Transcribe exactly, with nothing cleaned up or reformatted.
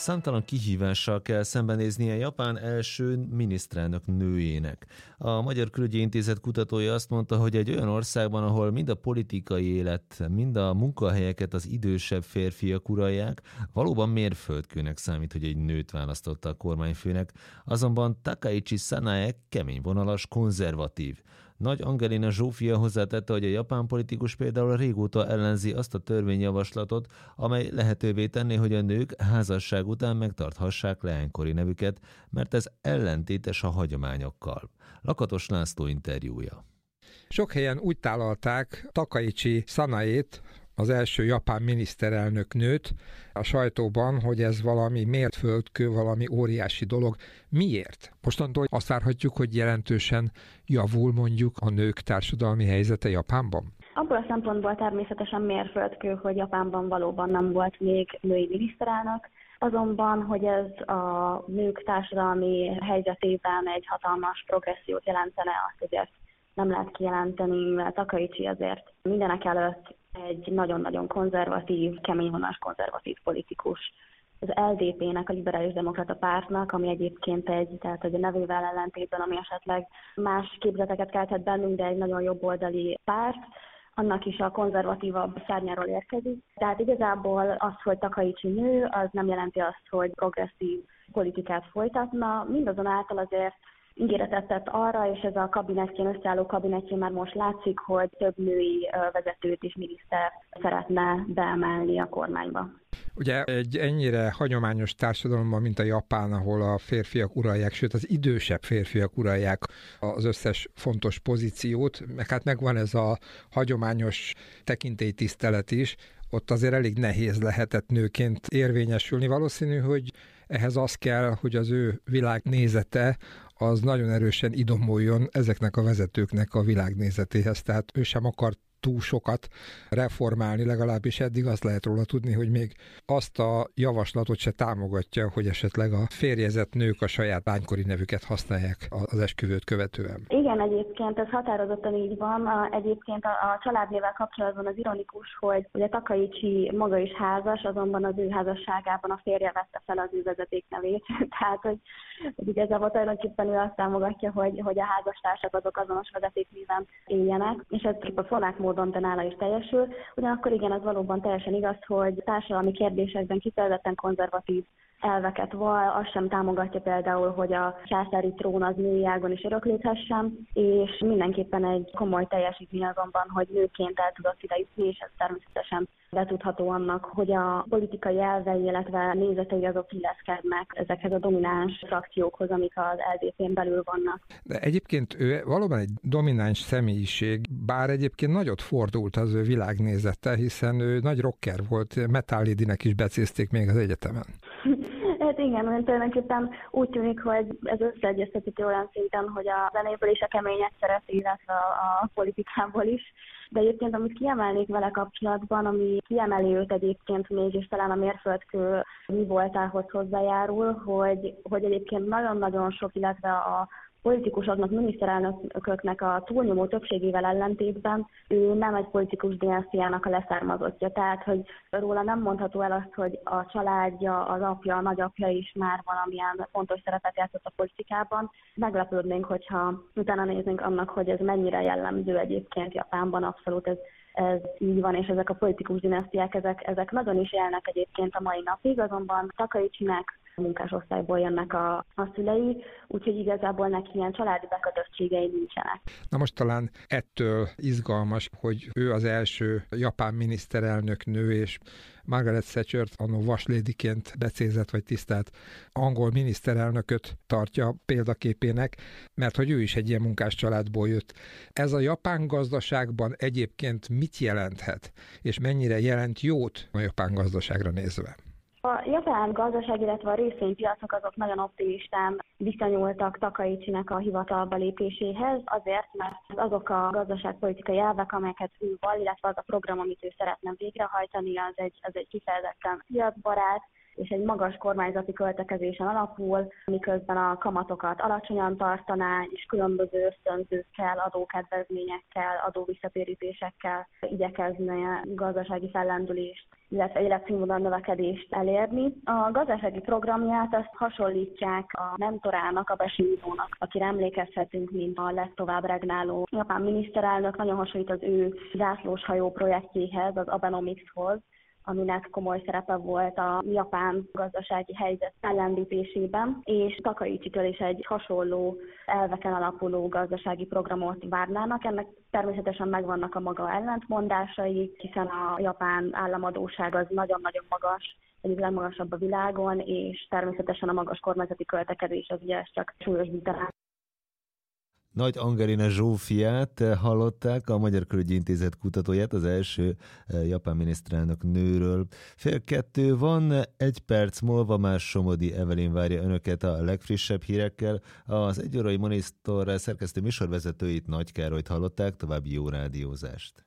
Számtalan kihívással kell szembenéznie Japán első miniszterelnök nőjének. A Magyar Külügyi Intézet kutatója azt mondta, hogy egy olyan országban, ahol mind a politikai élet, mind a munkahelyeket az idősebb férfiak uralják, valóban mérföldkőnek számít, hogy egy nőt választotta a kormányfőnek, azonban Takaichi Sanae keményvonalas, konzervatív. Nagy Angelina Zsófia hozzátette, hogy a japán politikus például régóta ellenzi azt a törvényjavaslatot, amely lehetővé tenné, hogy a nők házasság után megtarthassák leánykori nevüket, mert ez ellentétes a hagyományokkal. Lakatos László interjúja. Sok helyen úgy tálalták Takaichi Sanaét, az első japán miniszterelnök nőt a sajtóban, hogy ez valami mérföldkő, valami óriási dolog. Miért? Mostantól azt várhatjuk, hogy jelentősen javul mondjuk a nők társadalmi helyzete Japánban? Abból a szempontból természetesen mérföldkő, hogy Japánban valóban nem volt még női miniszterelnök, azonban, hogy ez a nők társadalmi helyzetében egy hatalmas progressziót jelentene, azt azért nem lehet kijelenteni, mert Takaichi azért mindenek előtt egy nagyon-nagyon konzervatív, keményvonalas konzervatív politikus. Az el dé pé-nek, a Liberális Demokrata Pártnak, ami egyébként egy, tehát hogy a nevével ellentétben, ami esetleg más képzeteket keltett bennünk, de egy nagyon jobboldali párt, annak is a konzervatívabb szárnyáról érkezik. Tehát igazából az, hogy Takaichi nő, az nem jelenti azt, hogy progresszív politikát folytatna, mindazonáltal azért ígéretet tett arra, és ez a kabinettjén, összeálló kabinettjén már most látszik, hogy több női vezetőt és miniszter szeretne beemelni a kormányba. Ugye egy ennyire hagyományos társadalomban, mint a Japán, ahol a férfiak uralják, sőt az idősebb férfiak uralják az összes fontos pozíciót, meg hát megvan ez a hagyományos tekintélytisztelet is, ott azért elég nehéz lehetett nőként érvényesülni. Valószínű, hogy ehhez az kell, hogy az ő világnézete az nagyon erősen idomuljon ezeknek a vezetőknek a világnézetéhez. Tehát ő sem akart túl sokat reformálni, legalábbis eddig azt lehet róla tudni, hogy még azt a javaslatot se támogatja, hogy esetleg a férjezett nők a saját lánykori nevüket használják az esküvőt követően. Igen, egyébként ez határozottan így van. Egyébként a, a családnével kapcsolatban az ironikus, hogy ugye Takaichi maga is házas, azonban az ő házasságában a férje vette fel az ő vezetéknevét. Tehát, hogy, hogy igazából tulajdonképpen ő azt támogatja, hogy, hogy a házastársak azok azonos vezetéknéven éljenek, és ez a fonák módon, de nála is teljesül. Ugyanakkor igen, az valóban teljesen igaz, hogy társadalmi kérdésekben kifejezetten konzervatív elveket val, azt sem támogatja például, hogy a császári trón az női ágon is öröklődhessen, és mindenképpen egy komoly teljesítmény azonban, hogy nőként el tudott ide jutni, és ez természetesen betudható annak, hogy a politikai elvei, illetve nézetei azok illeszkednek ezekhez a domináns frakciókhoz, amik az el dé pén belül vannak. De egyébként ő valóban egy domináns személyiség, bár egyébként nagyot fordult az ő világnézete, hiszen ő nagy rocker volt, Metal Lady-nek is becézték még az egyetemen. Hát igen, mert tulajdonképpen úgy tűnik, hogy ez összeegyeztethető olyan szinten, hogy a zenéből is a keményet szereti, illetve a, a politikából is. De egyébként, amit kiemelnék vele kapcsolatban, ami kiemeli őt egyébként még, és talán a mérföldkő mi voltához hozzájárul, hogy, hogy egyébként nagyon-nagyon sok, illetve a politikusoknak, miniszterelnököknek a túlnyomó többségével ellentétben ő nem egy politikus dinasztiának a leszármazottja. Tehát, hogy róla nem mondható el azt, hogy a családja, az apja, a nagyapja is már valamilyen fontos szerepet játszott a politikában. Meglepődnénk, hogyha utána néznénk annak, hogy ez mennyire jellemző egyébként Japánban, abszolút ez Ez így van, és ezek a politikus dinasztiák, ezek, ezek nagyon is élnek egyébként a mai napig, azonban Takaichinek munkásosztályból jönnek a, a szülei, úgyhogy igazából neki ilyen családi bekötöttségei nincsenek. Na most talán ettől izgalmas, hogy ő az első japán miniszterelnök nő, és Margaret Thatchert annó vaslédiként becézett vagy tisztelt angol miniszterelnököt tartja példaképének, mert hogy ő is egy ilyen munkás családból jött. Ez a japán gazdaságban egyébként mit jelenthet, és mennyire jelent jót a japán gazdaságra nézve? A japán gazdaság, illetve a részvénypiacok azok nagyon optimistán viszonyultak Takaichinek a hivatalba lépéséhez, azért, mert azok a gazdaságpolitikai elvek, amelyeket ő val, illetve az a program, amit ő szeretne végrehajtani, az egy, az egy kifejezetten piacbarát, és egy magas kormányzati költekezésen alapul, miközben a kamatokat alacsonyan tartaná, és különböző ösztönzőkkel, adókedvezményekkel, adóvisszatérítésekkel igyekezne gazdasági fellendülést, illetve életszínvonal növekedést elérni. A gazdasági programját azt hasonlítják a mentorának, a Beshinzónak, akire emlékezhetünk, mint a legtovább regnáló japán miniszterelnök, nagyon hasonlít az ő zászlóshajó projektjéhez, az Abenomicshoz, aminek komoly szerepe volt a japán gazdasági helyzet fellendítésében, és Takaichitől is egy hasonló elveken alapuló gazdasági programot várnának. Ennek természetesen megvannak a maga ellentmondásai, hiszen a japán államadósság az nagyon-nagyon magas, egyik legmagasabb a világon, és természetesen a magas kormányzati költekezés az ugye ezt csak súlyosbítaná. Nagy Angelina Zsófiát hallották, a Magyar Külügyi Intézet kutatóját, az első japán miniszterelnök nőről. Fél kettő van, egy perc múlva már Somodi Evelyn várja önöket a legfrissebb hírekkel. Az Egy órai Monitor szerkesztő műsorvezetőit, Nagy Károlyt hallották, további jó rádiózást.